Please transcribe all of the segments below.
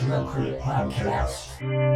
Natural Crit Podcast.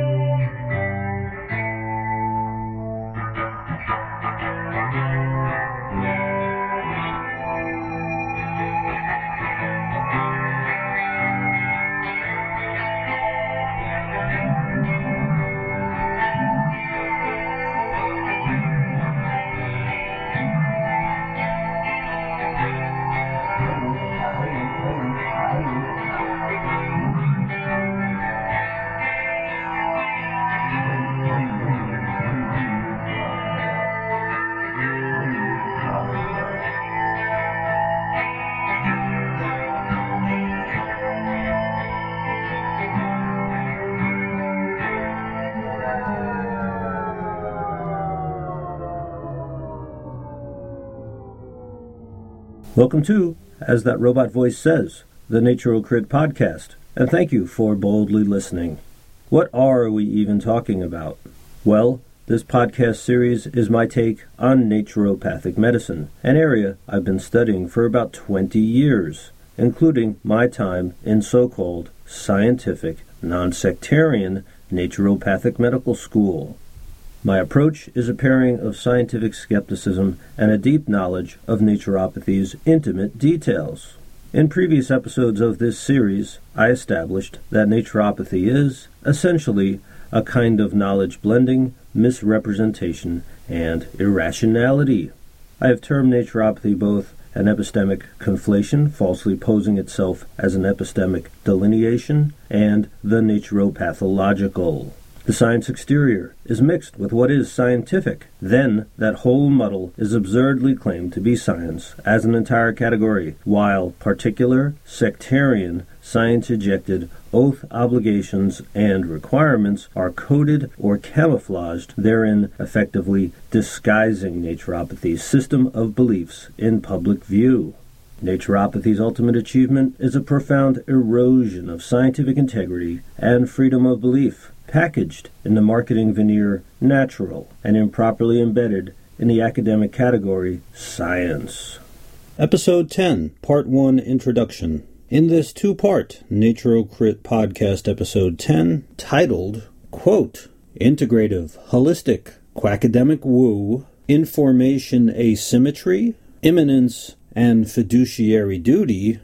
Welcome to, as that robot voice says, the Natural Crit Podcast, and thank you for boldly listening. What are we even talking about? Well, this podcast series is my take on naturopathic medicine, an area I've been studying for about 20 years, including my time in so-called scientific, non-sectarian naturopathic medical school. My approach is a pairing of scientific skepticism and a deep knowledge of naturopathy's intimate details. In previous episodes of this series, I established that naturopathy is, essentially, a kind of knowledge blending, misrepresentation, and irrationality. I have termed naturopathy both an epistemic conflation, falsely posing itself as an epistemic delineation, and the naturopathological. The science exterior is mixed with what is scientific. Then that whole muddle is absurdly claimed to be science as an entire category, while particular, sectarian, science-ejected oath obligations and requirements are coded or camouflaged, therein effectively disguising naturopathy's system of beliefs in public view. Naturopathy's ultimate achievement is a profound erosion of scientific integrity and freedom of belief, packaged in the marketing veneer natural and improperly embedded in the academic category science. Episode 10, Part 1 Introduction. In this two-part NaturoCrit Podcast Episode 10, titled, quote, Integrative, Holistic, Quackademic Woo, Information Asymmetry, Imminence, and Fiduciary Duty,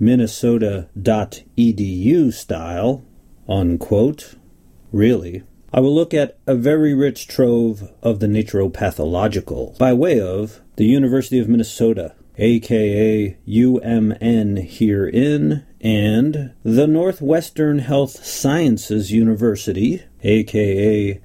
Minnesota.edu style, unquote. Really, I will look at a very rich trove of the naturopathological by way of the University of Minnesota, aka UMN herein, and the Northwestern Health Sciences University, aka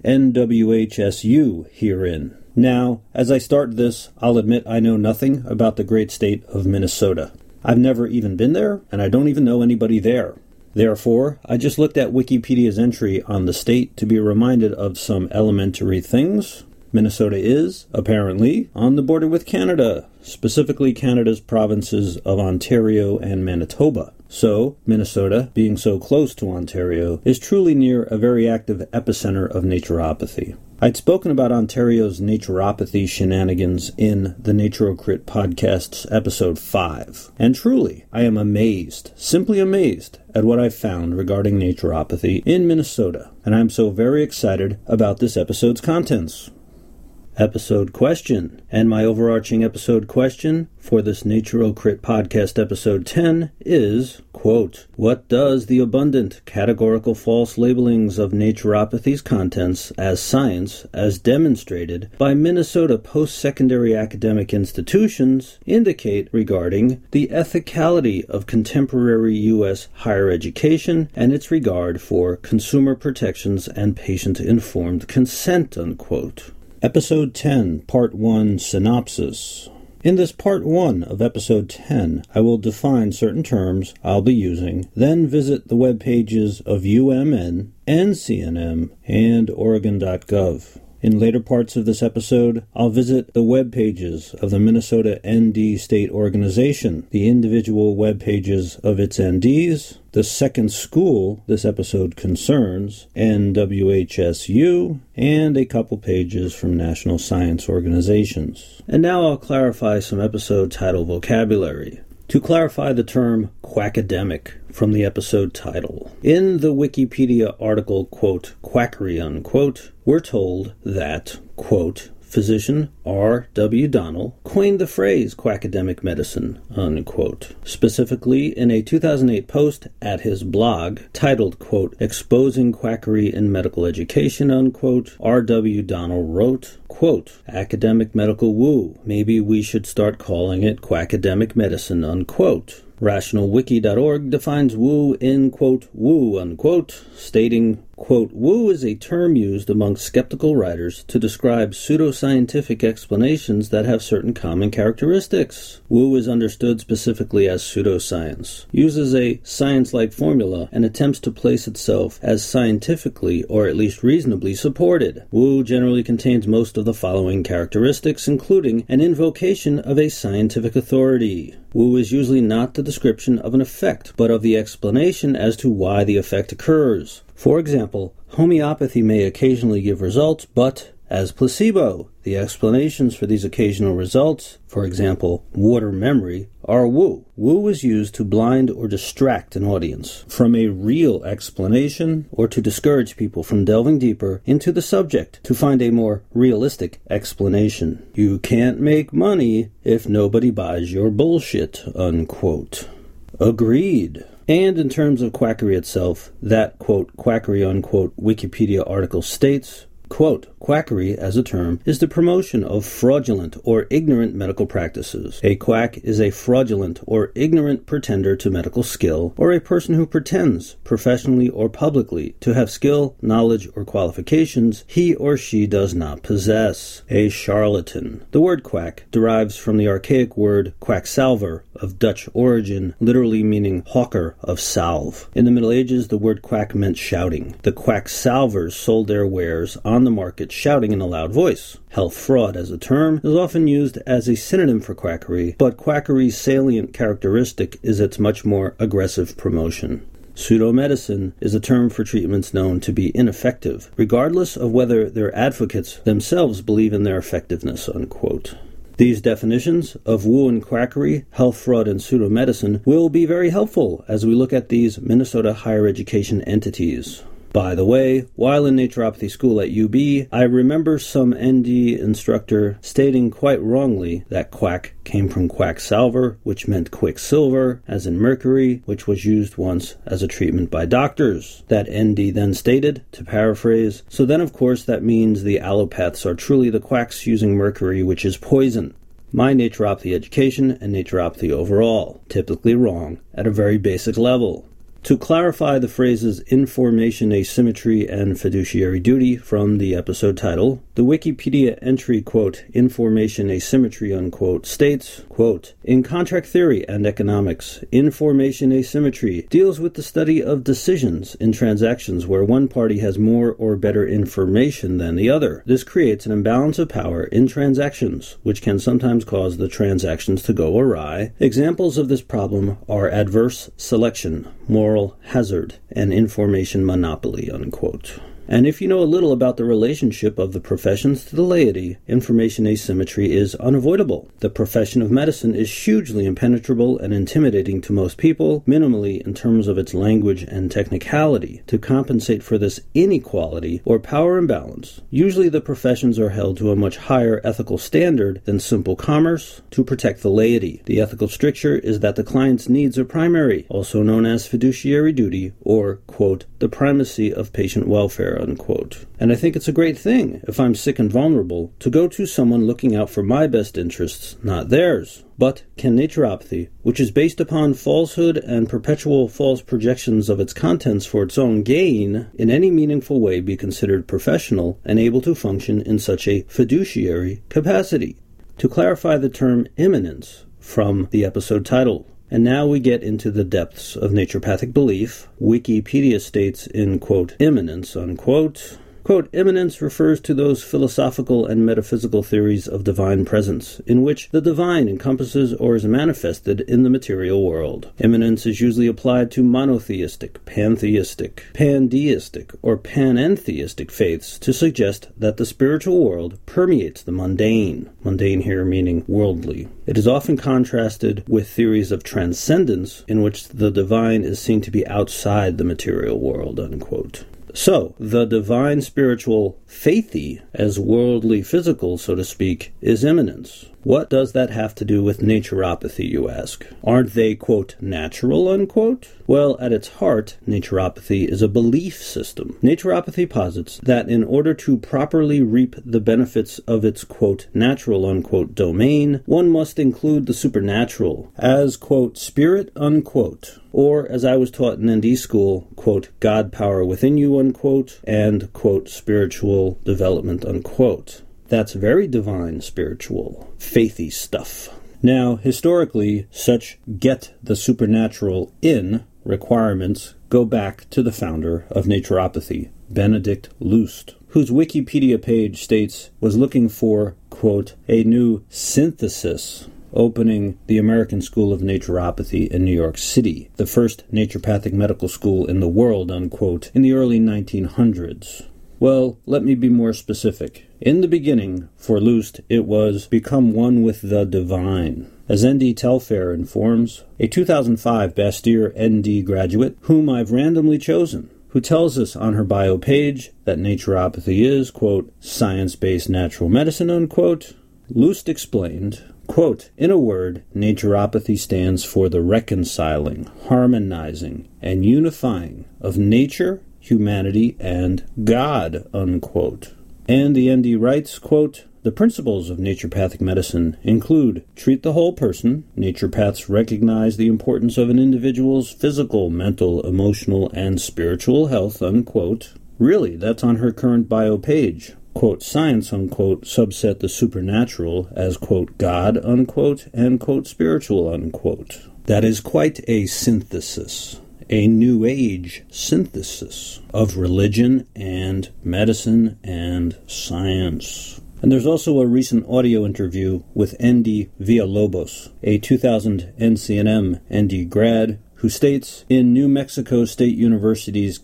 NWHSU herein. Now, as I start this, I'll admit I know nothing about the great state of Minnesota. I've never even been there, and I don't even know anybody there. Therefore, I just looked at Wikipedia's entry on the state to be reminded of some elementary things. Minnesota is, apparently, on the border with Canada, specifically Canada's provinces of Ontario and Manitoba. So, Minnesota, being so close to Ontario, is truly near a very active epicenter of naturopathy. I'd spoken about Ontario's naturopathy shenanigans in the NaturoCrit Podcast's episode 5. And truly, I am amazed, simply amazed, at what I've found regarding naturopathy in Minnesota. And I'm so very excited about this episode's contents. Episode question, and my overarching episode question for this NaturoCrit Podcast episode 10 is, quote, what does the abundant categorical false labelings of naturopathy's contents as science, as demonstrated by Minnesota post-secondary academic institutions, indicate regarding the ethicality of contemporary U.S. higher education and its regard for consumer protections and patient-informed consent, unquote. Episode 10, Part 1, Synopsis. In this Part 1 of Episode 10, I will define certain terms I'll be using, then visit the web pages of UMN, NCNM, and Oregon.gov. In later parts of this episode, I'll visit the web pages of the Minnesota ND State Organization, the individual web pages of its NDs, the second school this episode concerns, NWHSU, and a couple pages from national science organizations. And now I'll clarify some episode title vocabulary. To clarify the term quackademic from the episode title. In the Wikipedia article, quote, quackery, unquote, we're told that, quote, physician R.W. Donnell coined the phrase quackademic medicine, unquote. Specifically, in a 2008 post at his blog titled, quote, Exposing Quackery in Medical Education, unquote, R.W. Donnell wrote, quote, academic medical woo. Maybe we should start calling it quackademic medicine, unquote. RationalWiki.org defines woo in, quote, woo, unquote, stating, quote, woo is a term used among skeptical writers to describe pseudoscientific explanations that have certain common characteristics. Woo is understood specifically as pseudoscience, uses a science-like formula, and attempts to place itself as scientifically or at least reasonably supported. Woo generally contains most of the following characteristics, including an invocation of a scientific authority. Woo is usually not the description of an effect, but of the explanation as to why the effect occurs. For example, homeopathy may occasionally give results, but as placebo, the explanations for these occasional results, for example, water memory, are woo. Woo is used to blind or distract an audience from a real explanation or to discourage people from delving deeper into the subject to find a more realistic explanation. You can't make money if nobody buys your bullshit, unquote. Agreed. And in terms of quackery itself, that, quote, quackery, unquote, Wikipedia article states, quote, quackery, as a term, is the promotion of fraudulent or ignorant medical practices. A quack is a fraudulent or ignorant pretender to medical skill, or a person who pretends, professionally or publicly, to have skill, knowledge, or qualifications he or she does not possess. A charlatan. The word quack derives from the archaic word quacksalver, of Dutch origin, literally meaning hawker of salve. In the Middle Ages, the word quack meant shouting. The quacksalvers sold their wares on the market shouting in a loud voice. Health fraud as a term is often used as a synonym for quackery, but quackery's salient characteristic is its much more aggressive promotion. Pseudomedicine is a term for treatments known to be ineffective, regardless of whether their advocates themselves believe in their effectiveness, unquote. These definitions of woo and quackery, health fraud, and pseudomedicine will be very helpful as we look at these Minnesota higher education entities. By the way, while in naturopathy school at UB, I remember some ND instructor stating quite wrongly that quack came from quacksalver, which meant quicksilver, as in mercury, which was used once as a treatment by doctors. That ND then stated, to paraphrase, so then of course that means the allopaths are truly the quacks using mercury, which is poison. My naturopathy education and naturopathy overall, typically wrong at a very basic level. To clarify the phrases information asymmetry and fiduciary duty from the episode title, the Wikipedia entry, quote, information asymmetry, unquote, states, quote, in contract theory and economics, information asymmetry deals with the study of decisions in transactions where one party has more or better information than the other. This creates an imbalance of power in transactions, which can sometimes cause the transactions to go awry. Examples of this problem are adverse selection, moral hazard, and information monopoly, unquote. And if you know a little about the relationship of the professions to the laity, information asymmetry is unavoidable. The profession of medicine is hugely impenetrable and intimidating to most people, minimally in terms of its language and technicality. To compensate for this inequality or power imbalance, usually the professions are held to a much higher ethical standard than simple commerce to protect the laity. The ethical stricture is that the client's needs are primary, also known as fiduciary duty, or, quote, the primacy of patient welfare, unquote. And I think it's a great thing, if I'm sick and vulnerable, to go to someone looking out for my best interests, not theirs. But can naturopathy, which is based upon falsehood and perpetual false projections of its contents for its own gain, in any meaningful way be considered professional and able to function in such a fiduciary capacity? To clarify the term immanence from the episode title. And now we get into the depths of naturopathic belief. Wikipedia states in, quote, immanence, unquote, Quote, immanence refers to those philosophical and metaphysical theories of divine presence, in which the divine encompasses or is manifested in the material world. Immanence is usually applied to monotheistic, pantheistic, pandeistic, or panentheistic faiths to suggest that the spiritual world permeates the mundane. Mundane here meaning worldly. It is often contrasted with theories of transcendence, in which the divine is seen to be outside the material world, unquote. So, the divine spiritual faithy, as worldly physical, so to speak, is immanence. What does that have to do with naturopathy, you ask? Aren't they, quote, natural, unquote? Well, at its heart, naturopathy is a belief system. Naturopathy posits that in order to properly reap the benefits of its, quote, natural, unquote, domain, one must include the supernatural as, quote, spirit, unquote, or, as I was taught in ND school, quote, God power within you, unquote, and, quote, spiritual development, unquote. That's very divine, spiritual, faithy stuff. Now, historically, such get the supernatural in requirements go back to the founder of naturopathy, Benedict Lust, whose Wikipedia page states was looking for, quote, a new synthesis, opening the American School of Naturopathy in New York City, the first naturopathic medical school in the world, unquote, in the early 1900s. Well, let me be more specific. In the beginning, for Lust, it was become one with the divine. As N.D. Telfair informs, a 2005 Bastyr N.D. graduate, whom I've randomly chosen, who tells us on her bio page that naturopathy is, quote, science-based natural medicine, unquote, Lust explained, quote, in a word, naturopathy stands for the reconciling, harmonizing, and unifying of nature, humanity, and God, unquote. And the ND writes, quote, the principles of naturopathic medicine include treat the whole person. Naturopaths recognize the importance of an individual's physical, mental, emotional, and spiritual health, unquote. Really, that's on her current bio page. Quote, science, unquote, subset the supernatural as, quote, God, unquote, and, quote, spiritual, unquote. That is quite a synthesis. A New Age synthesis of religion and medicine and science. And there's also a recent audio interview with N.D. Villalobos, a 2000 NCNM N.D. grad, who states in New Mexico State University's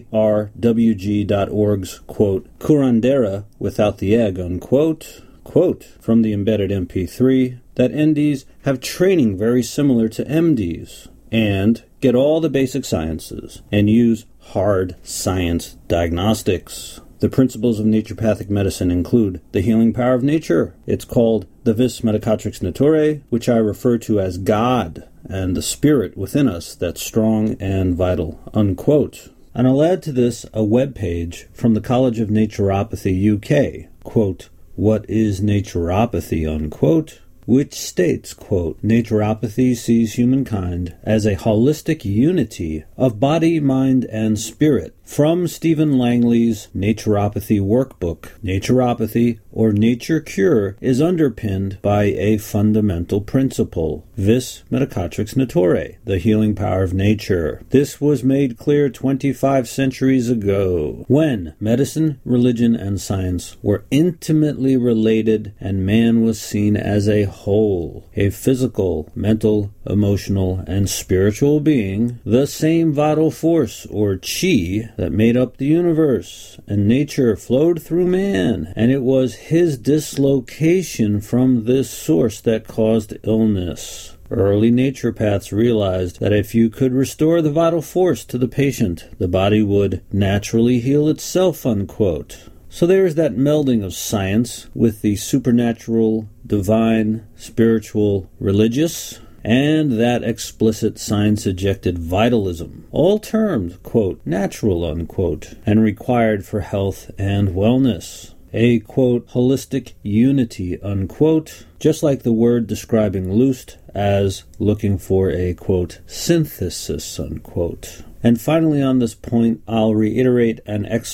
KRWG.org's, quote, curandera without the egg, unquote, quote, from the embedded MP3, that NDs have training very similar to MDs, and get all the basic sciences, and use hard science diagnostics. The principles of naturopathic medicine include the healing power of nature. It's called the vis medicatrix naturae, which I refer to as God, and the spirit within us that's strong and vital, unquote. And I'll add to this a web page from the College of Naturopathy UK, quote, what is naturopathy, unquote, which states, quote, naturopathy sees humankind as a holistic unity of body, mind, and spirit. From Stephen Langley's Naturopathy Workbook, naturopathy, or nature cure, is underpinned by a fundamental principle, vis medicatrix naturae, the healing power of nature. This was made clear 25 centuries ago, when medicine, religion, and science were intimately related and man was seen as a whole, a physical, mental, emotional, and spiritual being, the same vital force, or chi, that made up the universe, and nature flowed through man, and it was his dislocation from this source that caused illness. Early naturopaths realized that if you could restore the vital force to the patient, the body would naturally heal itself, unquote. So there is that melding of science with the supernatural, divine, spiritual, religious, and that explicit science-ejected vitalism, all termed, quote, natural, unquote, and required for health and wellness. A, quote, holistic unity, unquote, just like the word describing Lust as looking for a, quote, synthesis, unquote. And finally on this point, I'll reiterate an excerpt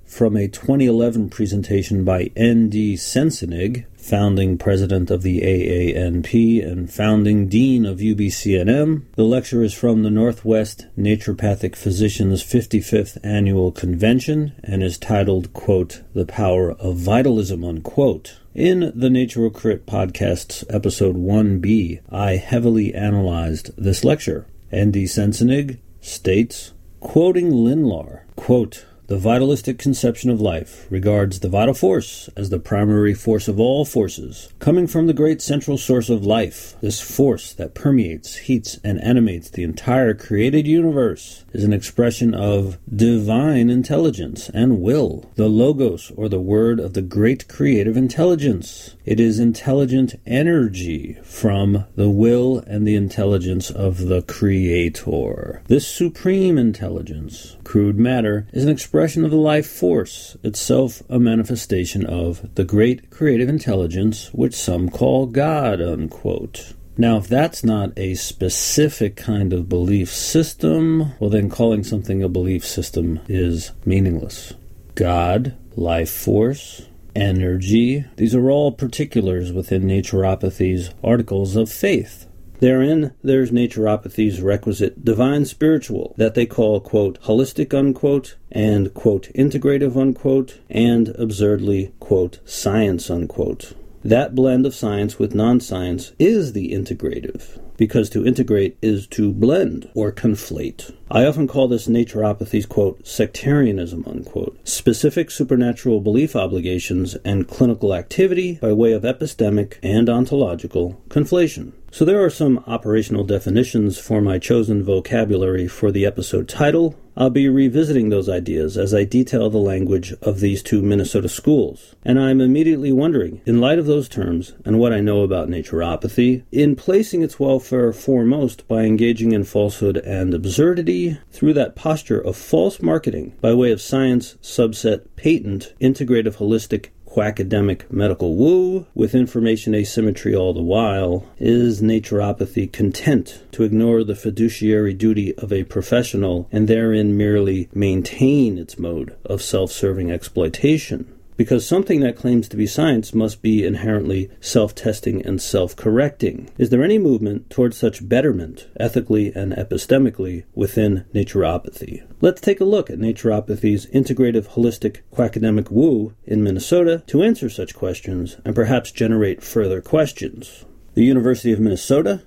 from a 2011 presentation by N.D. Sensenig, founding president of the AANP and founding dean of UBCNM. The lecture is from the Northwest Naturopathic Physicians' 55th Annual Convention and is titled, quote, The Power of Vitalism, unquote. In the Naturocrit podcast's episode 1B, I heavily analyzed this lecture. N.D. Sensenig states, quoting Linlar, quote, the vitalistic conception of life regards the vital force as the primary force of all forces, coming from the great central source of life. This force that permeates, heats, and animates the entire created universe is an expression of divine intelligence and will, the logos, or the word of the great creative intelligence. It is intelligent energy from the will and the intelligence of the Creator. This supreme intelligence, crude matter, is an expression of the life force, itself a manifestation of the great creative intelligence, which some call God, unquote. Now, if that's not a specific kind of belief system, well then calling something a belief system is meaningless. God, life force, energy, these are all particulars within naturopathy's articles of faith. Therein, there's naturopathy's requisite divine spiritual that they call, quote, holistic, unquote, and, quote, integrative, unquote, and absurdly, quote, science, unquote. That blend of science with non-science is the integrative, because to integrate is to blend or conflate. I often call this naturopathy's, quote, sectarianism, unquote, specific supernatural belief obligations and clinical activity by way of epistemic and ontological conflation. So there are some operational definitions for my chosen vocabulary for the episode title. I'll be revisiting those ideas as I detail the language of these two Minnesota schools. And I'm immediately wondering, in light of those terms and what I know about naturopathy, in placing its welfare foremost by engaging in falsehood and absurdity through that posture of false marketing by way of science, subset, patent, integrative, holistic, quackademic medical woo with information asymmetry all the while, is naturopathy content to ignore the fiduciary duty of a professional and therein merely maintain its mode of self-serving exploitation? Because something that claims to be science must be inherently self-testing and self-correcting. Is there any movement towards such betterment, ethically and epistemically, within naturopathy? Let's take a look at naturopathy's integrative, holistic, quackademic woo in Minnesota to answer such questions and perhaps generate further questions. The University of Minnesota,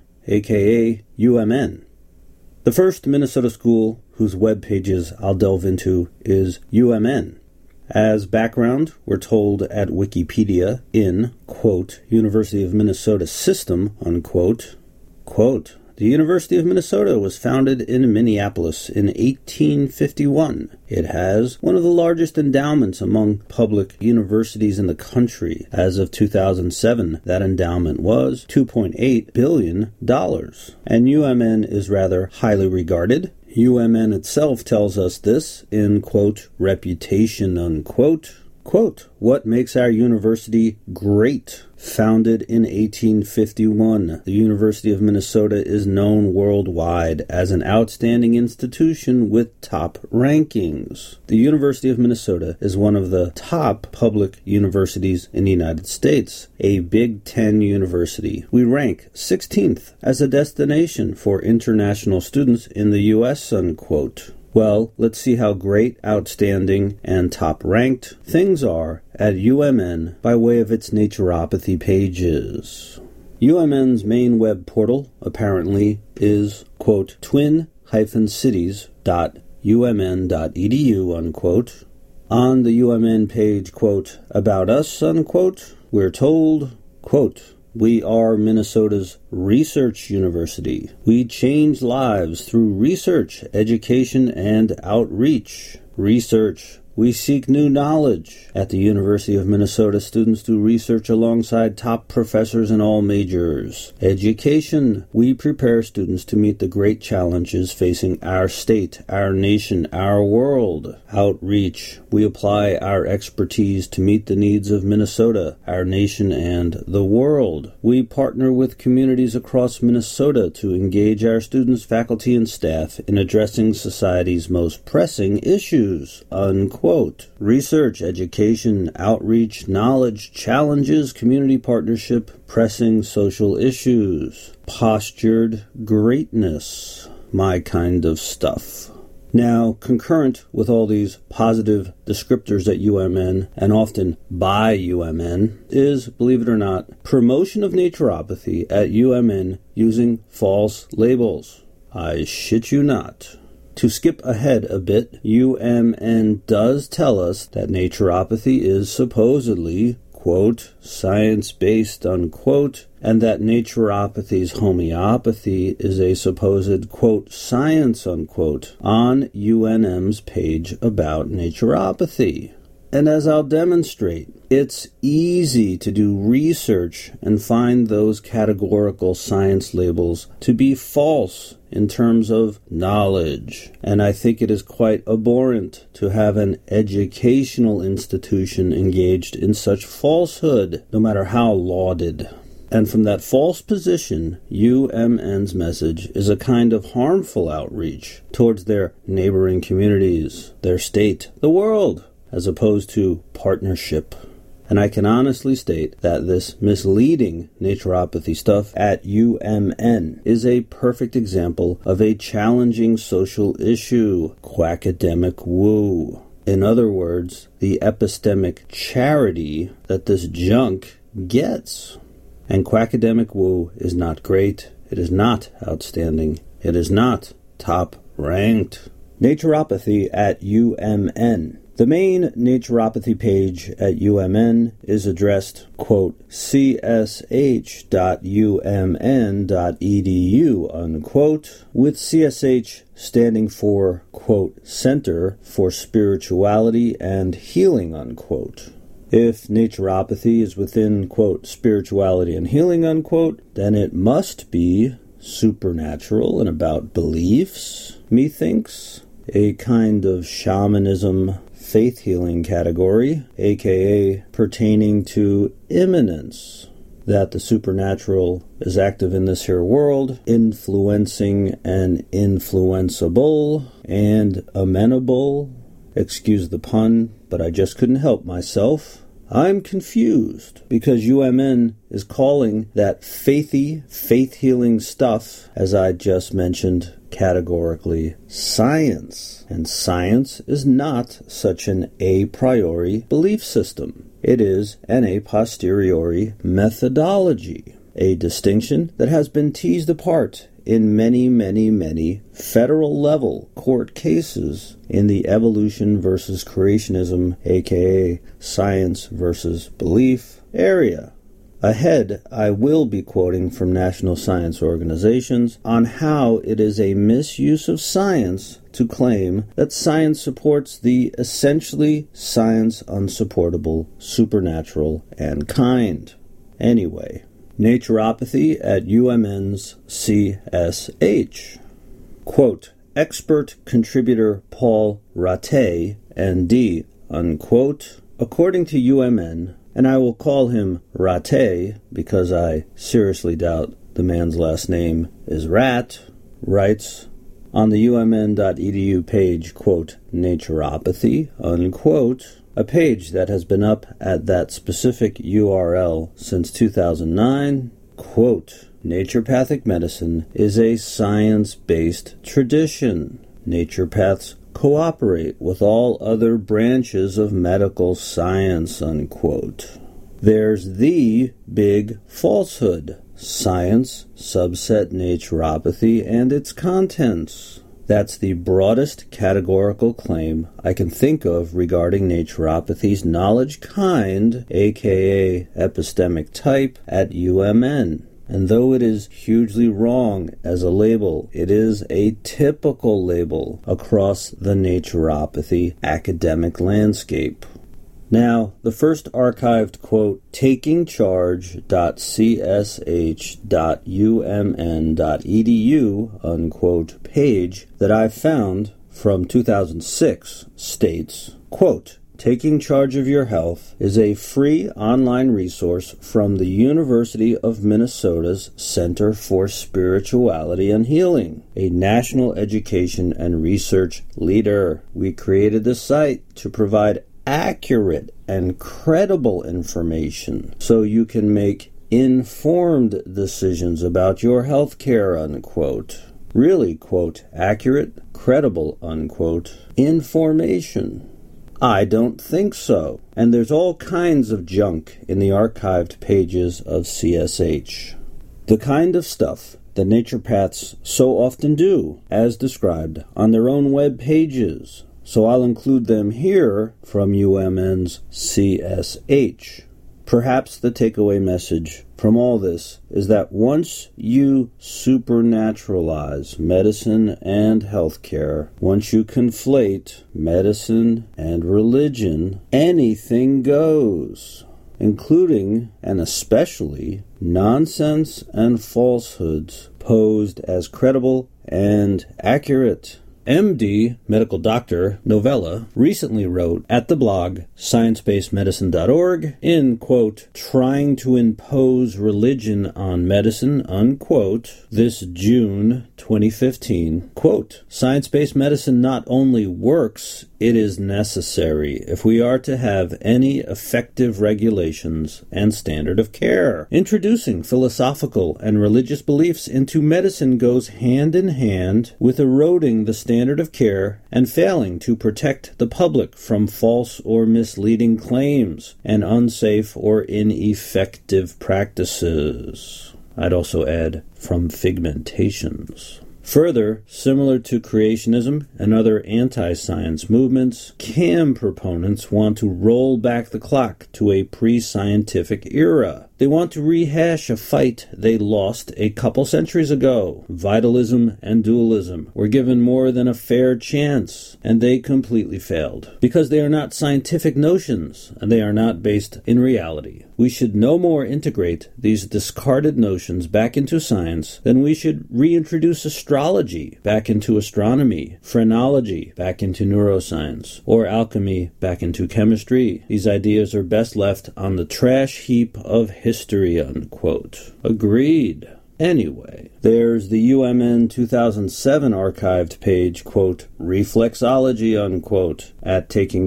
aka UMN. The first Minnesota school whose web pages I'll delve into is UMN. As background, we're told at Wikipedia in, quote, University of Minnesota System, unquote, quote, the University of Minnesota was founded in Minneapolis in 1851. It has one of the largest endowments among public universities in the country. As of 2007, that endowment was $2.8 billion. And UMN is rather highly regarded. UMN itself tells us this in, quote, reputation, unquote. Quote, what makes our university great? Founded in 1851, the University of Minnesota is known worldwide as an outstanding institution with top rankings. The University of Minnesota is one of the top public universities in the United States, a Big Ten university. We rank 16th as a destination for international students in the U.S., unquote. Well, let's see how great, outstanding, and top-ranked things are at UMN by way of its naturopathy pages. UMN's main web portal, apparently, is, quote, twin-cities.umn.edu, unquote. On the UMN page, quote, about us, unquote, we're told, quote, we are Minnesota's research university. We change lives through research, education, and outreach. Research. We seek new knowledge. At the University of Minnesota, students do research alongside top professors in all majors. Education. We prepare students to meet the great challenges facing our state, our nation, our world. Outreach. We apply our expertise to meet the needs of Minnesota, our nation, and the world. We partner with communities across Minnesota to engage our students, faculty, and staff in addressing society's most pressing issues. Unquote. unquote. Research, education, outreach, knowledge, challenges, community partnership, pressing social issues, postured greatness, my kind of stuff. Now, concurrent with all these positive descriptors at UMN, and often by UMN, is, believe it or not, promotion of naturopathy at UMN using false labels. I shit you not. To skip ahead a bit, UMN does tell us that naturopathy is supposedly, quote, science-based, unquote, and that naturopathy's homeopathy is a supposed, quote, science, unquote, on UNM's page about naturopathy. And as I'll demonstrate, it's easy to do research and find those categorical science labels to be false in terms of knowledge. And I think it is quite abhorrent to have an educational institution engaged in such falsehood, no matter how lauded. And from that false position, UMN's message is a kind of harmful outreach towards their neighboring communities, their state, the world, as opposed to partnership. And I can honestly state that this misleading naturopathy stuff at UMN is a perfect example of a challenging social issue, quackademic woo. In other words, the epistemic charity that this junk gets. And quackademic woo is not great. It is not outstanding. It is not top ranked. Naturopathy at UMN. The main naturopathy page at UMN is addressed, quote, csh.umn.edu, unquote, with CSH standing for, quote, Center for Spirituality and Healing, unquote. If naturopathy is within, quote, spirituality and healing, unquote, then it must be supernatural and about beliefs, methinks, a kind of shamanism, faith healing category, aka pertaining to immanence, that the supernatural is active in this here world, influencing and influenceable and amenable. Excuse the pun, but I just couldn't help myself. I'm confused because UMN is calling that faithy, faith-healing stuff, as I just mentioned, categorically science. And science is not such an a priori belief system. It is an a posteriori methodology, a distinction that has been teased apart in many, many, many federal-level court cases in the evolution versus creationism, aka science versus belief area. Ahead, I will be quoting from national science organizations on how it is a misuse of science to claim that science supports the essentially science-unsupportable supernatural and kind. Anyway, naturopathy at UMN's CSH. Quote, expert contributor Paul Rattay, ND, unquote, according to UMN, and I will call him Rattay because I seriously doubt the man's last name is Rat, writes on the umn.edu page, quote, naturopathy, unquote, a page that has been up at that specific URL since 2009, quote, naturopathic medicine is a science-based tradition. Naturopaths cooperate with all other branches of medical science, unquote. There's the big falsehood. Science, subset naturopathy, and its contents. That's the broadest categorical claim I can think of regarding naturopathy's knowledge kind, aka epistemic type, at UMN. And though it is hugely wrong as a label, it is a typical label across the naturopathy academic landscape. Now, the first archived, quote, takingcharge.csh.umn.edu, unquote, page that I found from 2006 states, quote, Taking Charge of Your Health is a free online resource from the University of Minnesota's Center for Spirituality and Healing, a national education and research leader. We created the site to provide accurate and credible information so you can make informed decisions about your health care, unquote. Really, quote, accurate, credible, unquote, information. I don't think so. And there's all kinds of junk in the archived pages of CSH. The kind of stuff that naturopaths so often do, as described on their own web pages. So I'll include them here from UMN's CSH. Perhaps the takeaway message from all this is that once you supernaturalize medicine and healthcare, once you conflate medicine and religion, anything goes, including and especially nonsense and falsehoods posed as credible and accurate. MD, medical doctor, Novella, recently wrote at the blog sciencebasedmedicine.org in, quote, trying to impose religion on medicine, unquote, this June 2015, quote, science-based medicine not only works, it is necessary if we are to have any effective regulations and standard of care. Introducing philosophical and religious beliefs into medicine goes hand in hand with eroding the standard of care and failing to protect the public from false or misleading claims and unsafe or ineffective practices. I'd also add from figmentations. Further, similar to creationism and other anti-science movements, CAM proponents want to roll back the clock to a pre-scientific era. They want to rehash a fight they lost a couple centuries ago. Vitalism and dualism were given more than a fair chance, and they completely failed, because they are not scientific notions, and they are not based in reality. We should no more integrate these discarded notions back into science than we should reintroduce astrology back into astronomy, phrenology back into neuroscience, or alchemy back into chemistry. These ideas are best left on the trash heap of history, unquote. Agreed. Anyway, there's the UMN 2007 archived page, quote, reflexology, unquote, at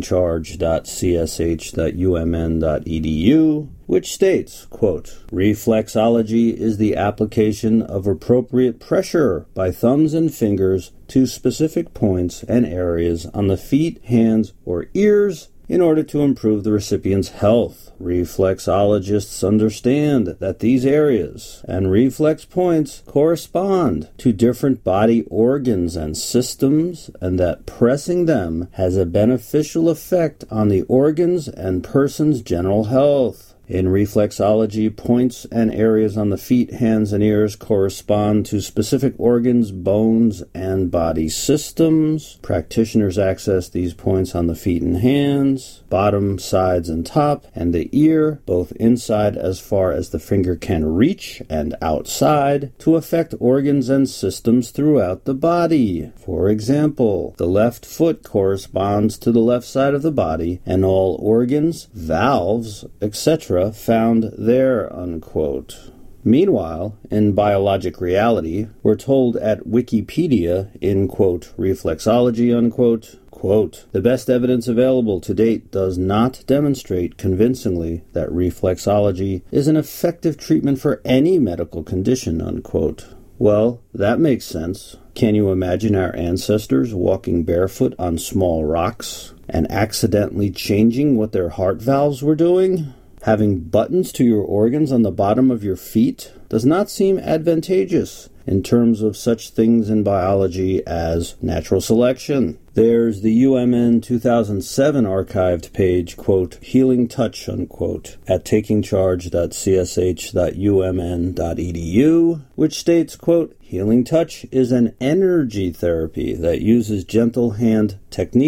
takingcharge.csh.umn.edu, which states, quote, reflexology is the application of appropriate pressure by thumbs and fingers to specific points and areas on the feet, hands, or ears in order to improve the recipient's health. Reflexologists understand that these areas and reflex points correspond to different body organs and systems, and that pressing them has a beneficial effect on the organs and person's general health. In reflexology, points and areas on the feet, hands, and ears correspond to specific organs, bones, and body systems. Practitioners access these points on the feet and hands, bottom, sides, and top, and the ear, both inside as far as the finger can reach and outside, to affect organs and systems throughout the body. For example, the left foot corresponds to the left side of the body, and all organs, valves, etc., found there, unquote. Meanwhile, in Biologic Reality, we're told at Wikipedia, in, quote, reflexology, unquote, quote, the best evidence available to date does not demonstrate convincingly that reflexology is an effective treatment for any medical condition, unquote. Well, that makes sense. Can you imagine our ancestors walking barefoot on small rocks and accidentally changing what their heart valves were doing? Having buttons to your organs on the bottom of your feet does not seem advantageous in terms of such things in biology as natural selection. There's the UMN 2007 archived page, quote, healing touch, unquote, at takingcharge.csh.umn.edu, which states, quote, healing touch is an energy therapy that uses gentle hand techniques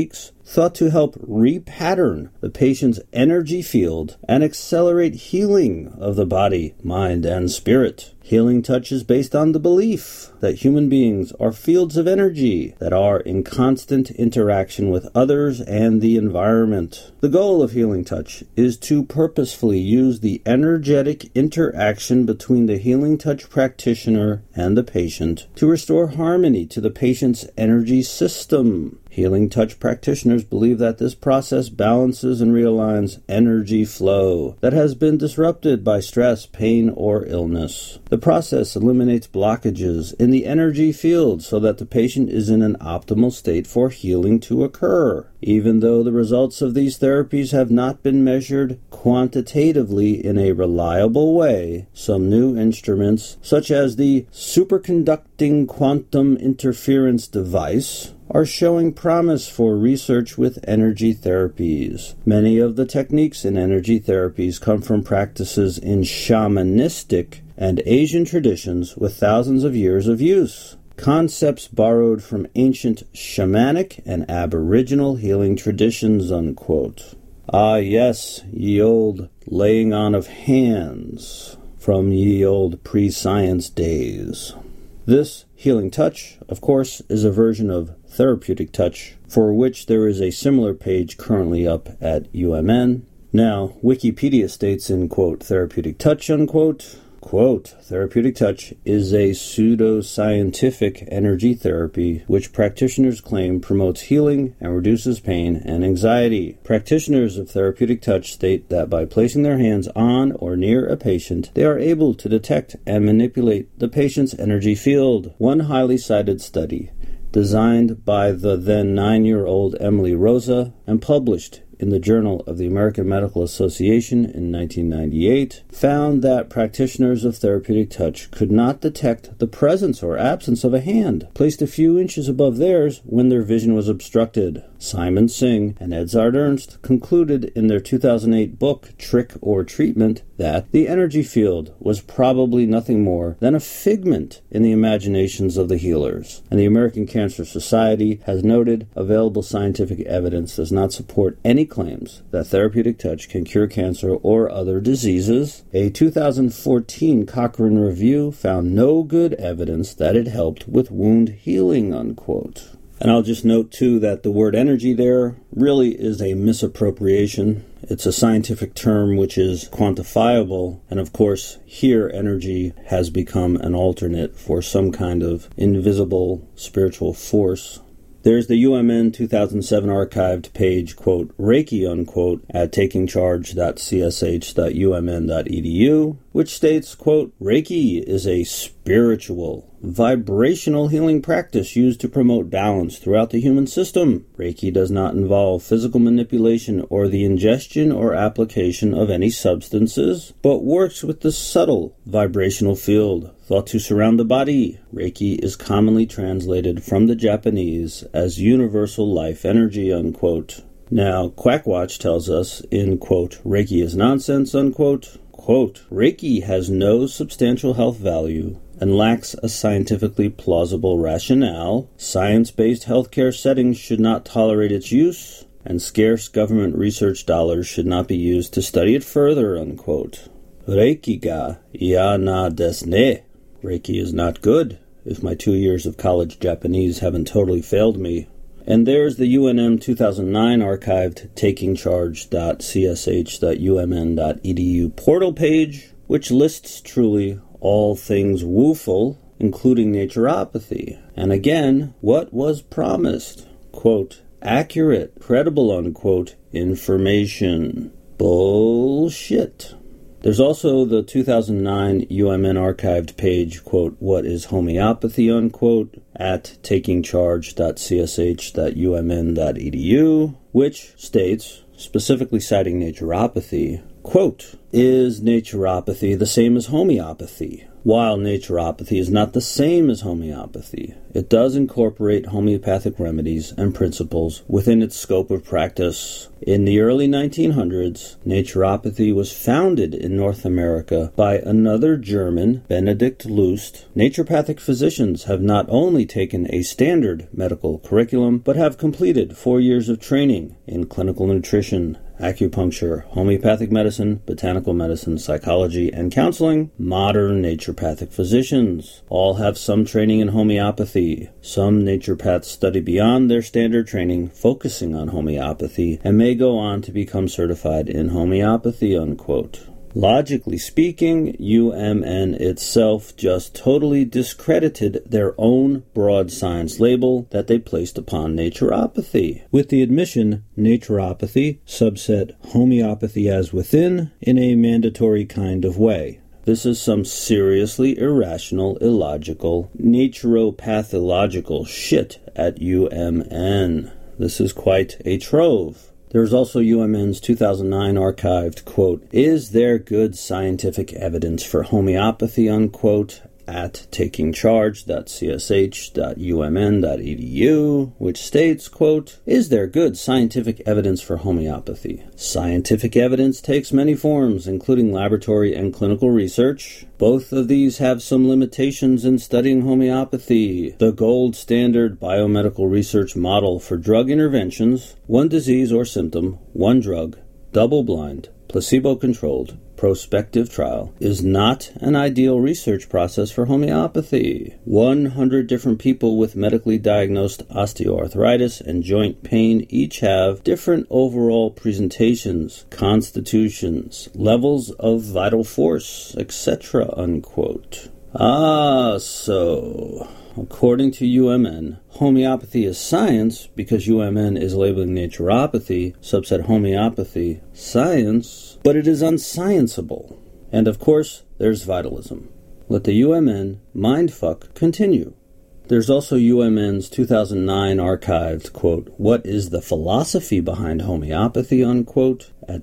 thought to help repattern the patient's energy field and accelerate healing of the body, mind, and spirit. Healing touch is based on the belief that human beings are fields of energy that are in constant interaction with others and the environment. The goal of healing touch is to purposefully use the energetic interaction between the healing touch practitioner and the patient to restore harmony to the patient's energy system. Healing touch practitioners believe that this process balances and realigns energy flow that has been disrupted by stress, pain, or illness. The process eliminates blockages in the energy field so that the patient is in an optimal state for healing to occur. Even though the results of these therapies have not been measured quantitatively in a reliable way, some new instruments, such as the superconducting quantum interference device, are showing promise for research with energy therapies. Many of the techniques in energy therapies come from practices in shamanistic and Asian traditions with thousands of years of use. Concepts borrowed from ancient shamanic and aboriginal healing traditions, unquote. Ah, yes, ye old laying on of hands from ye old pre-science days. This healing touch, of course, is a version of therapeutic touch, for which there is a similar page currently up at UMN. Now, Wikipedia states in, quote, therapeutic touch, unquote, quote, therapeutic touch is a pseudo-scientific energy therapy which practitioners claim promotes healing and reduces pain and anxiety. Practitioners of therapeutic touch state that by placing their hands on or near a patient, they are able to detect and manipulate the patient's energy field. One highly cited study, designed by the then 9-year-old Emily Rosa and published in the Journal of the American Medical Association in 1998, found that practitioners of therapeutic touch could not detect the presence or absence of a hand placed a few inches above theirs when their vision was obstructed. Simon Singh and Edzard Ernst concluded in their 2008 book, Trick or Treatment, that the energy field was probably nothing more than a figment in the imaginations of the healers. And the American Cancer Society has noted available scientific evidence does not support any claims that therapeutic touch can cure cancer or other diseases. A 2014 Cochrane review found no good evidence that it helped with wound healing, unquote. And I'll just note, too, that the word energy there really is a misappropriation. It's a scientific term which is quantifiable, and of course, here energy has become an alternate for some kind of invisible spiritual force. There's the UMN 2007 archived page, quote, Reiki, unquote, at takingcharge.csh.umn.edu, which states, quote, Reiki is a spiritual, vibrational healing practice used to promote balance throughout the human system. Reiki does not involve physical manipulation or the ingestion or application of any substances, but works with the subtle vibrational field thought to surround the body. Reiki is commonly translated from the Japanese as universal life energy, unquote. Now, Quackwatch tells us in, quote, Reiki is nonsense, unquote, quote, Reiki has no substantial health value and lacks a scientifically plausible rationale. Science-based healthcare settings should not tolerate its use, and scarce government research dollars should not be used to study it further, unquote. Reiki ga iya na desu ne. Reiki is not good, if my 2 years of college Japanese haven't totally failed me. And there's the UNM 2009 archived takingcharge.csh.umn.edu portal page, which lists truly all things wooful, including naturopathy. And again, what was promised? Quote, accurate, credible, unquote, information. Bullshit. There's also the 2009 UMN archived page, quote, what is homeopathy, unquote, at takingcharge.csh.umn.edu, which states, specifically citing naturopathy, quote, is naturopathy the same as homeopathy? While naturopathy is not the same as homeopathy, it does incorporate homeopathic remedies and principles within its scope of practice. In the early 1900s, naturopathy was founded in North America by another German, Benedict Lust. Naturopathic physicians have not only taken a standard medical curriculum, but have completed 4 years of training in clinical nutrition, acupuncture, homeopathic medicine, botanical medicine, psychology, and counseling. Modern naturopathic physicians all have some training in homeopathy. Some naturopaths study beyond their standard training, focusing on homeopathy, and may go on to become certified in homeopathy, unquote. Logically speaking, UMN itself just totally discredited their own broad science label that they placed upon naturopathy, with the admission naturopathy, subset homeopathy as within, in a mandatory kind of way. This is some seriously irrational, illogical, naturopathological shit at UMN. This is quite a trove. There's also UMN's 2009 archived, quote, "Is there good scientific evidence for homeopathy," unquote, at takingcharge.csh.umn.edu, which states, quote, "Is there good scientific evidence for homeopathy? Scientific evidence takes many forms, including laboratory and clinical research. Both of these have some limitations in studying homeopathy. The gold standard biomedical research model for drug interventions, one disease or symptom, one drug, double-blind, placebo-controlled, prospective trial, is not an ideal research process for homeopathy. 100 different people with medically diagnosed osteoarthritis and joint pain each have different overall presentations, constitutions, levels of vital force, etc., unquote. So, according to UMN, homeopathy is science because UMN is labeling naturopathy, subset homeopathy, science, but it is unscienceable. And of course, there's vitalism. Let the UMN mindfuck continue. There's also UMN's 2009 archived, quote, "What is the philosophy behind homeopathy," unquote, at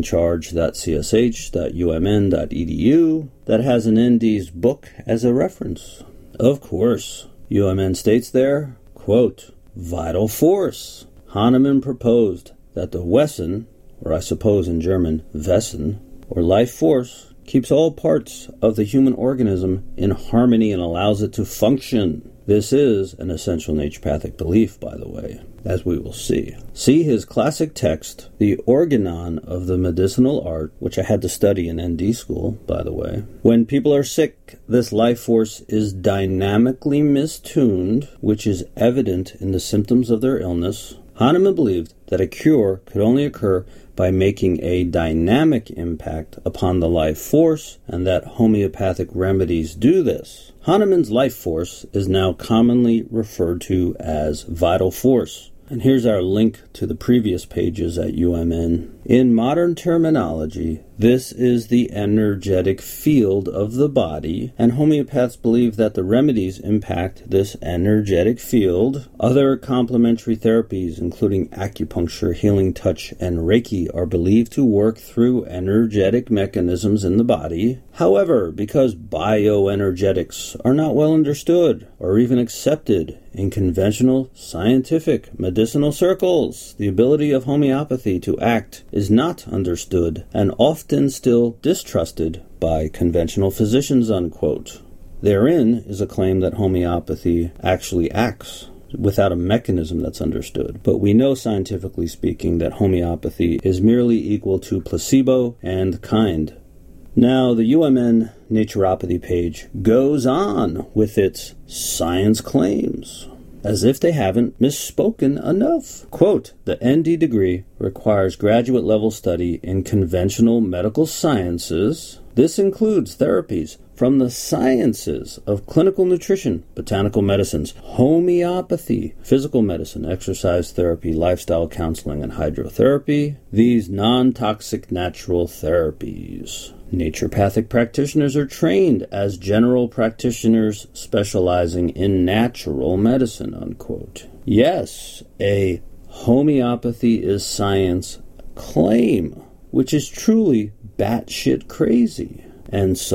takingcharge.csh.umn.edu, that has an ND's book as a reference. Of course, UMN states there, quote, "Vital force. Hahnemann proposed that the Wesen, or I suppose in German, Wesen, or life force, keeps all parts of the human organism in harmony and allows it to function." This is an essential naturopathic belief, by the way, as we will see. See his classic text, The Organon of the Medicinal Art, which I had to study in ND school, by the way. When people are sick, this life force is dynamically mistuned, which is evident in the symptoms of their illness. Hahnemann believed that a cure could only occur by making a dynamic impact upon the life force, and that homeopathic remedies do this. Hahnemann's life force is now commonly referred to as vital force. And here's our link to the previous pages at UMN. In modern terminology, this is the energetic field of the body, and homeopaths believe that the remedies impact this energetic field. Other complementary therapies, including acupuncture, healing touch, and Reiki, are believed to work through energetic mechanisms in the body. However, because bioenergetics are not well understood or even accepted in conventional scientific medicinal circles, the ability of homeopathy to act is not understood and often still distrusted by conventional physicians, unquote. Therein is a claim that homeopathy actually acts without a mechanism that's understood. But we know, scientifically speaking, that homeopathy is merely equal to placebo and kind. Now, the UMN naturopathy page goes on with its science claims, as if they haven't misspoken enough. Quote, "The ND degree requires graduate-level study in conventional medical sciences. This includes therapies from the sciences of clinical nutrition, botanical medicines, homeopathy, physical medicine, exercise therapy, lifestyle counseling, and hydrotherapy. These non-toxic natural therapies. Naturopathic practitioners are trained as general practitioners specializing in natural medicine," unquote. Yes, a homeopathy is science claim, which is truly batshit crazy. And so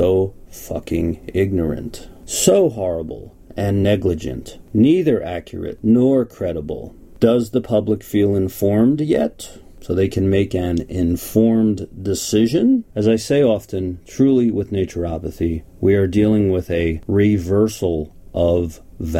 fucking ignorant. So horrible and negligent, neither accurate nor credible. Does the public feel informed yet? So they can make an informed decision? As I say often, truly with naturopathy, we are dealing with a reversal of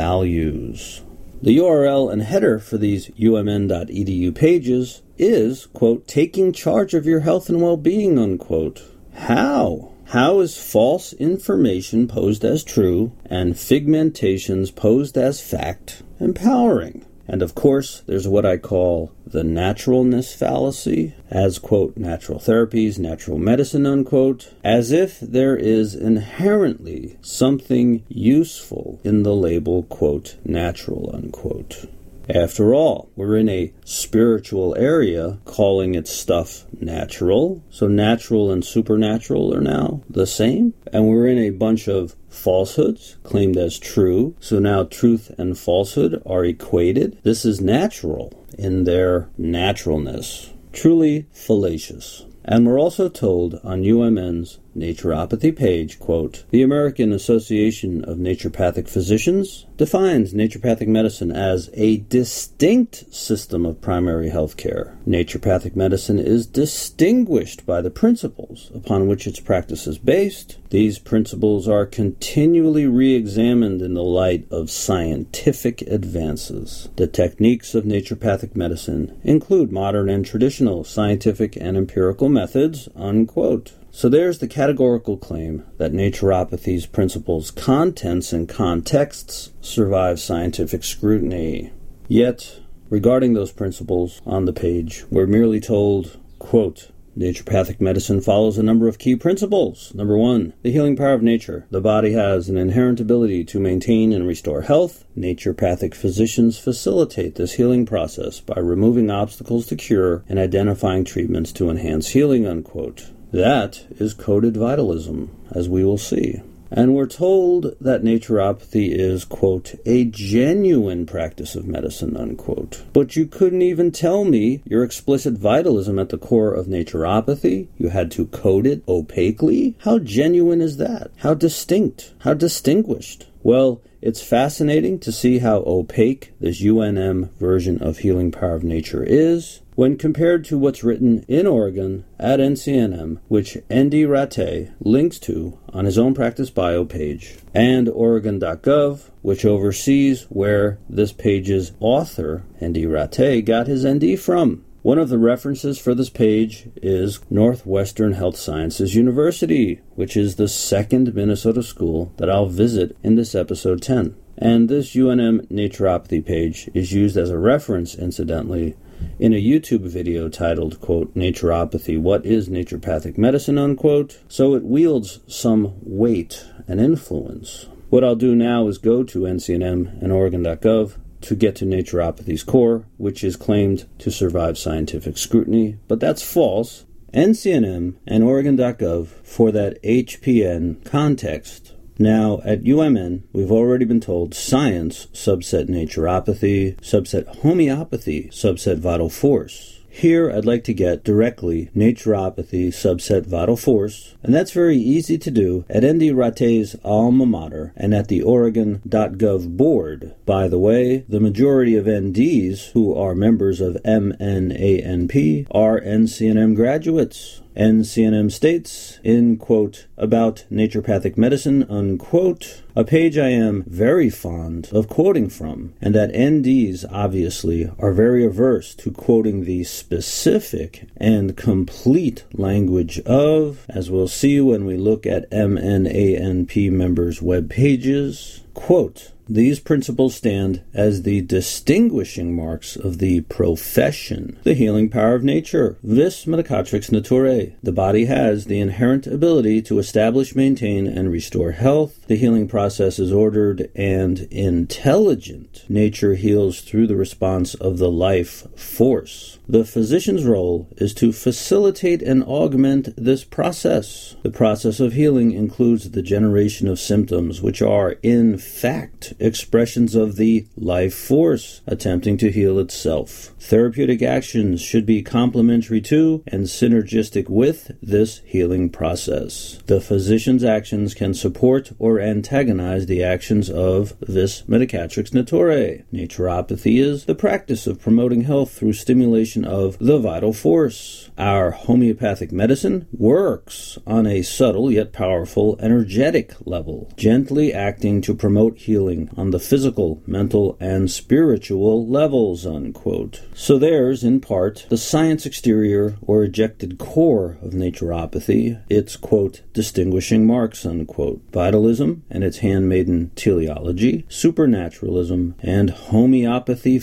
values. The URL and header for these umn.edu pages is, quote, taking charge of your health and well-being, unquote. How? How is false information posed as true and figmentations posed as fact empowering? And of course, there's what I call the naturalness fallacy, as, quote, natural therapies, natural medicine, unquote, as if there is inherently something useful in the label, quote, natural, unquote. After all, we're in a spiritual area calling it stuff natural, so natural and supernatural are now the same, and we're in a bunch of falsehoods claimed as true, so now truth and falsehood are equated. This is natural in their naturalness. Truly fallacious. And we're also told on UMN's naturopathy page, quote, the American Association of Naturopathic Physicians defines naturopathic medicine as a distinct system of primary health care. Naturopathic medicine is distinguished by the principles upon which its practice is based. These principles are continually re-examined in the light of scientific advances. The techniques of naturopathic medicine include modern and traditional scientific and empirical methods, unquote. So there's the categorical claim that naturopathy's principles, contents, and contexts survive scientific scrutiny. Yet, regarding those principles on the page, we're merely told, quote, naturopathic medicine follows a number of key principles. Number 1, the healing power of nature. The body has an inherent ability to maintain and restore health. Naturopathic physicians facilitate this healing process by removing obstacles to cure and identifying treatments to enhance healing, unquote. That is coded vitalism, as we will see. And we're told that naturopathy is, quote, a genuine practice of medicine, unquote. But you couldn't even tell me your explicit vitalism at the core of naturopathy. You had to code it opaquely? How genuine is that? How distinct? How distinguished? Well, it's fascinating to see how opaque this UNM version of Healing Power of Nature is when compared to what's written in Oregon at NCNM, which Andy Rattay links to on his own practice bio page, and Oregon.gov, which oversees where this page's author, Andy Rattay, got his ND from. One of the references for this page is Northwestern Health Sciences University, which is the second Minnesota school that I'll visit in this episode 10. And this UNM naturopathy page is used as a reference, incidentally, in a YouTube video titled, quote, Naturopathy, What is Naturopathic Medicine, unquote. So it wields some weight and influence. What I'll do now is go to NCNM and Oregon.gov to get to naturopathy's core, which is claimed to survive scientific scrutiny, but that's false. NCNM and Oregon.gov for that HPN context. Now, at UMN, we've already been told science, subset naturopathy, subset homeopathy, subset vital force. Here, I'd like to get directly naturopathy, subset vital force, and that's very easy to do at Andy Rattay's alma mater and at the Oregon.gov board. By the way, the majority of NDs who are members of MNANP are NCNM graduates. NCNM states, in, quote, about naturopathic medicine, unquote, a page I am very fond of quoting from, and that NDs, obviously, are very averse to quoting the specific and complete language of, as we'll see when we look at MNANP members' web pages, quote, these principles stand as the distinguishing marks of the profession. The healing power of nature. Vis medicatrix naturae. The body has the inherent ability to establish, maintain, and restore health. The healing process is ordered and intelligent. Nature heals through the response of the life force. The physician's role is to facilitate and augment this process. The process of healing includes the generation of symptoms which are, in fact, expressions of the life force attempting to heal itself. Therapeutic actions should be complementary to and synergistic with this healing process. The physician's actions can support or antagonize the actions of vis medicatrix naturae. Naturopathy is the practice of promoting health through stimulation of the vital force. Our homeopathic medicine works on a subtle yet powerful energetic level, gently acting to promote healing on the physical, mental, and spiritual levels, unquote. So there's, in part, the science exterior or ejected core of naturopathy, its, quote, distinguishing marks, unquote. Vitalism and its handmaiden teleology, supernaturalism, and homeopathy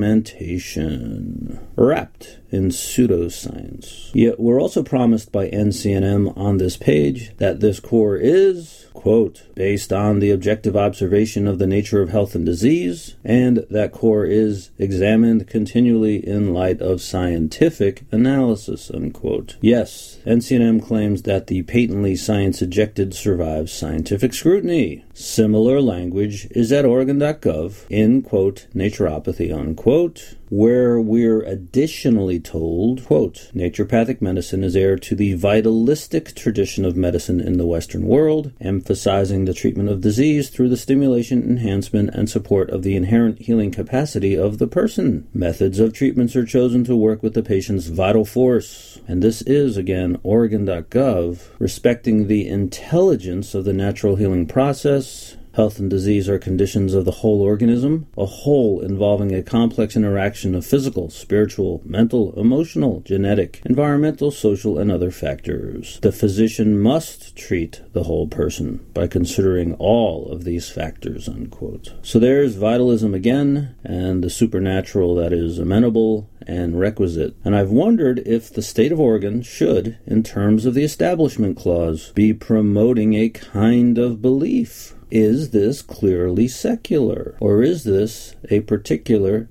figmentation, wrapped in pseudoscience. Yet we're also promised by NCNM on this page that this core is, quote, based on the objective observation of the nature of health and disease, and that core is examined continually in light of scientific analysis, unquote. Yes, NCNM claims that the patently science-ejected survives scientific scrutiny. Similar language is at Oregon.gov in, quote, naturopathy, unquote, where we're additionally told, quote, naturopathic medicine is heir to the vitalistic tradition of medicine in the Western world, emphasizing the treatment of disease through the stimulation, enhancement, and support of the inherent healing capacity of the person. Methods of treatments are chosen to work with the patient's vital force. And this is, again, Oregon.gov, respecting the intelligence of the natural healing process. Health and disease are conditions of the whole organism, a whole involving a complex interaction of physical, spiritual, mental, emotional, genetic, environmental, social, and other factors. The physician must treat the whole person by considering all of these factors, unquote. So there's vitalism again, and the supernatural that is amenable and requisite. And I've wondered if the state of Oregon should, in terms of the Establishment Clause, be promoting a kind of belief. Is this clearly secular? Or is this a particular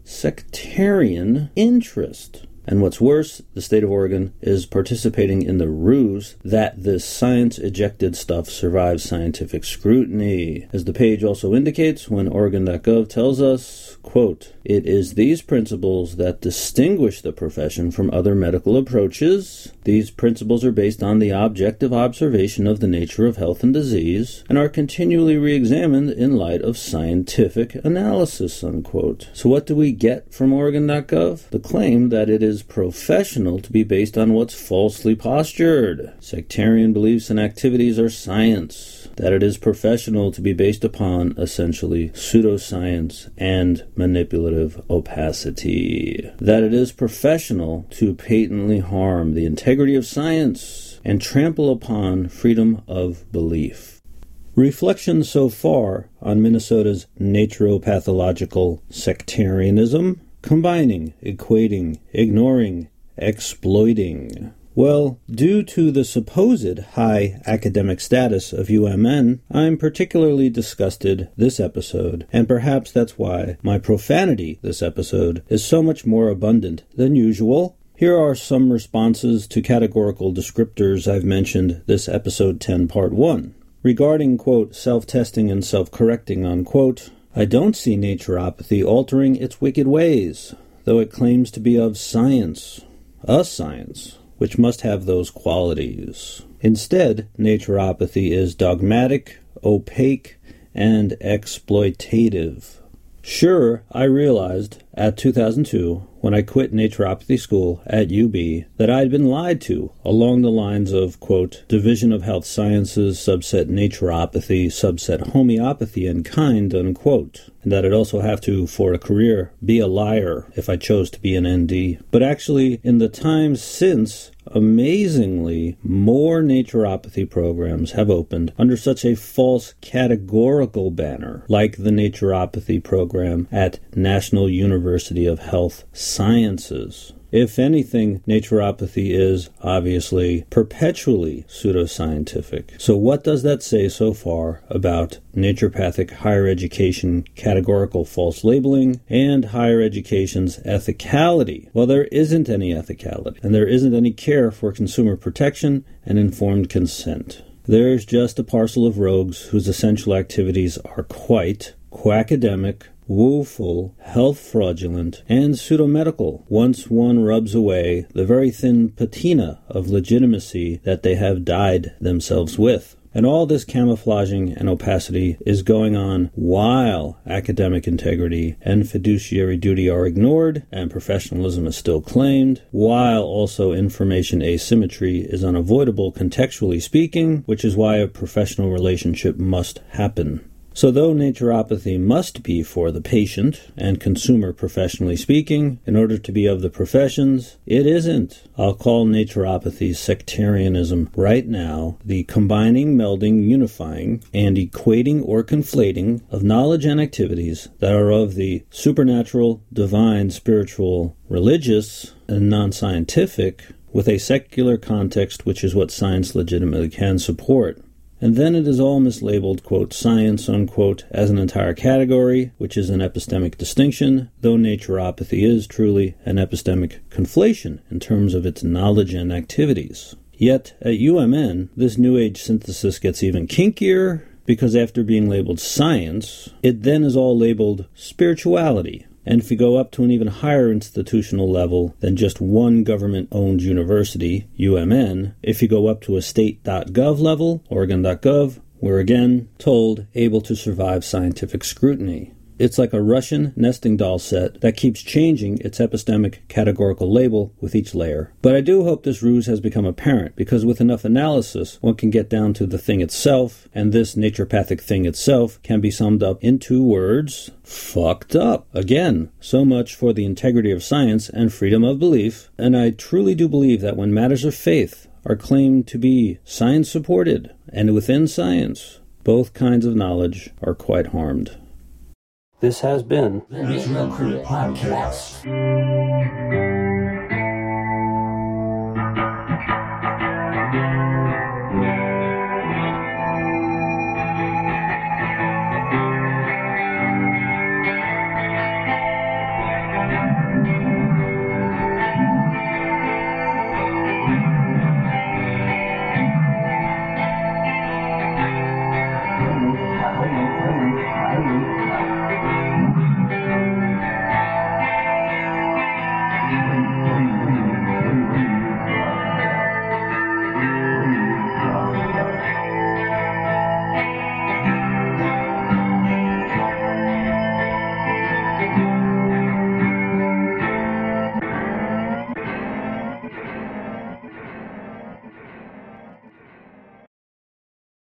sectarian interest? And what's worse, the state of Oregon is participating in the ruse that this science-ejected stuff survives scientific scrutiny. As the page also indicates, when Oregon.gov tells us, quote, it is these principles that distinguish the profession from other medical approaches. These principles are based on the objective observation of the nature of health and disease and are continually re-examined in light of scientific analysis, unquote. So what do we get from Oregon.gov? The claim that it is professional to be based on what's falsely postured. Sectarian beliefs and activities are science. That it is professional to be based upon, essentially, pseudoscience and manipulative opacity. That it is professional to patently harm the integrity of science and trample upon freedom of belief. Reflections so far on Minnesota's naturopathological sectarianism, combining, equating, ignoring, exploiting. Well, due to the supposed high academic status of UMN, I'm particularly disgusted this episode, and perhaps that's why my profanity this episode is so much more abundant than usual. Here are some responses to categorical descriptors I've mentioned this episode 10 part 1. Regarding, quote, self-testing and self-correcting, unquote, I don't see naturopathy altering its wicked ways, though it claims to be of science, a science, which must have those qualities. Instead, naturopathy is dogmatic, opaque, and exploitative. Sure, I realized at 2002, when I quit naturopathy school at UB, that I had been lied to along the lines of, quote, Division of Health Sciences, subset naturopathy, subset homeopathy, and kind, unquote. And that I'd also have to, for a career, be a liar if I chose to be an ND. But actually, in the times since, amazingly, more naturopathy programs have opened under such a false categorical banner, like the naturopathy program at National University of Health Sciences. If anything, naturopathy is, obviously, perpetually pseudoscientific. So what does that say so far about naturopathic higher education categorical false labeling and higher education's ethicality? Well, there isn't any ethicality, and there isn't any care for consumer protection and informed consent. There's just a parcel of rogues whose essential activities are quite quackademic, woeful, health-fraudulent, and pseudo-medical once one rubs away the very thin patina of legitimacy that they have dyed themselves with. And all this camouflaging and opacity is going on while academic integrity and fiduciary duty are ignored and professionalism is still claimed, while also information asymmetry is unavoidable contextually speaking, which is why a professional relationship must happen. So though naturopathy must be for the patient and consumer professionally speaking, in order to be of the professions, it isn't. I'll call naturopathy sectarianism right now, the combining, melding, unifying, and equating or conflating of knowledge and activities that are of the supernatural, divine, spiritual, religious, and non-scientific with a secular context, which is what science legitimately can support. And then it is all mislabeled, quote, science, unquote, as an entire category, which is an epistemic distinction, though naturopathy is truly an epistemic conflation in terms of its knowledge and activities. Yet, at UMN, this New Age synthesis gets even kinkier, because after being labeled science, it then is all labeled spirituality. And if you go up to an even higher institutional level than just one government-owned university, UMN, if you go up to a state.gov level, Oregon.gov, we're again told able to survive scientific scrutiny. It's like a Russian nesting doll set that keeps changing its epistemic categorical label with each layer. But I do hope this ruse has become apparent, because with enough analysis, one can get down to the thing itself, and this naturopathic thing itself can be summed up in 2 words: fucked up. Again, so much for the integrity of science and freedom of belief, and I truly do believe that when matters of faith are claimed to be science-supported, and within science, both kinds of knowledge are quite harmed. This has been The Israel Crew Podcast.